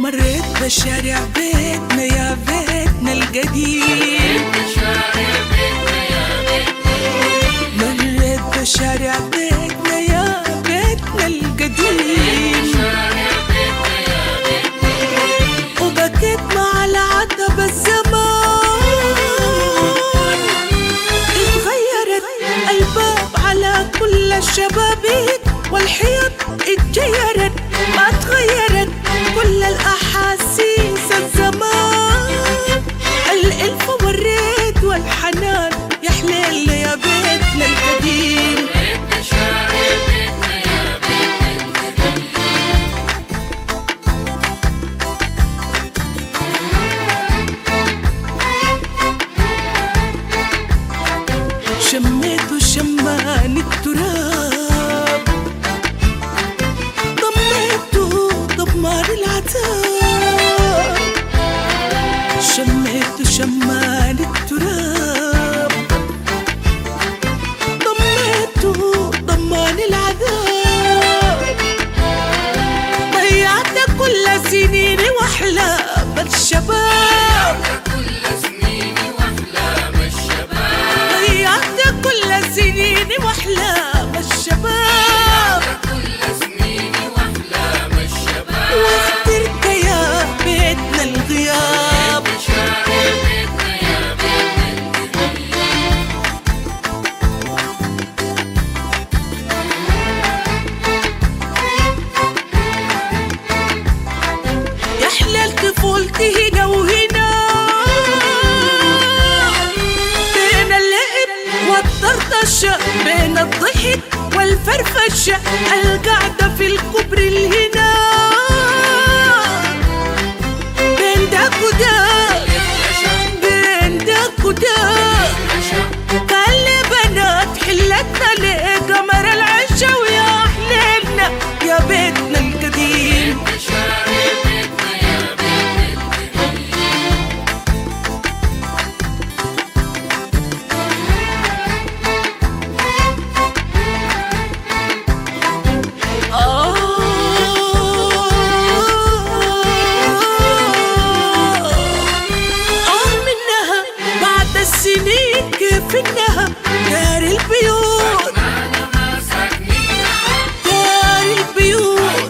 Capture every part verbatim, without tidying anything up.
مريت بشارع بيتنا يا بيتنا القديم، مريت بشارع بيتنا يا بيتنا القديم، وبكيت مع العتب الزمان، اتغيرت الباب على كل الشبابيك والحيط اتجيرت، ما اتغيرت كل الأحاسيس الزمان، الألف والريد والحنان يا حليل يا بيتنا القديم. شميت وشمان التراب، ضميته ضمار العتاب، شميت وشمان التراب، ضميته ضمان العذاب، ضيعت كل سنيني واحلام الشباب، ضيعت كل سنيني واحلام الشباب، واخترت يا بيتنا الغياب. يا حلال طفولتي هنا وهنا، بين اللعب والطرطشة، بين الضحك والفرفشة، القعدة في الكبر الهنا، بين داك وداك بين داك وداك، قال لي بنات حلتنا ليه قمر العشا، ويا حليلنا يا بيتنا القديم. السنين كيف انها دار البيوت، دار البيوت،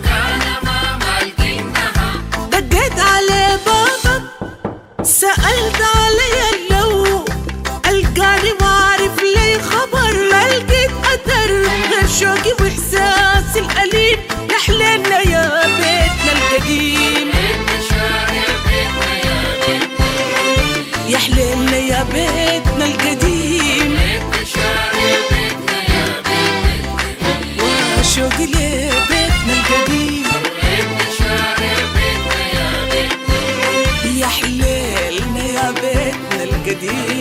دقيت على بابك سألت علي لو القاني ما عارف لي خبر، ما لقيت اثر غير شوقي واحساسي الأليم، يا حليلنا يا بيتنا القديم، يا حليلنا يا بيتنا القديم، وشوقي لبيتنا القديم، يا حليلنا يا بيتنا القديم.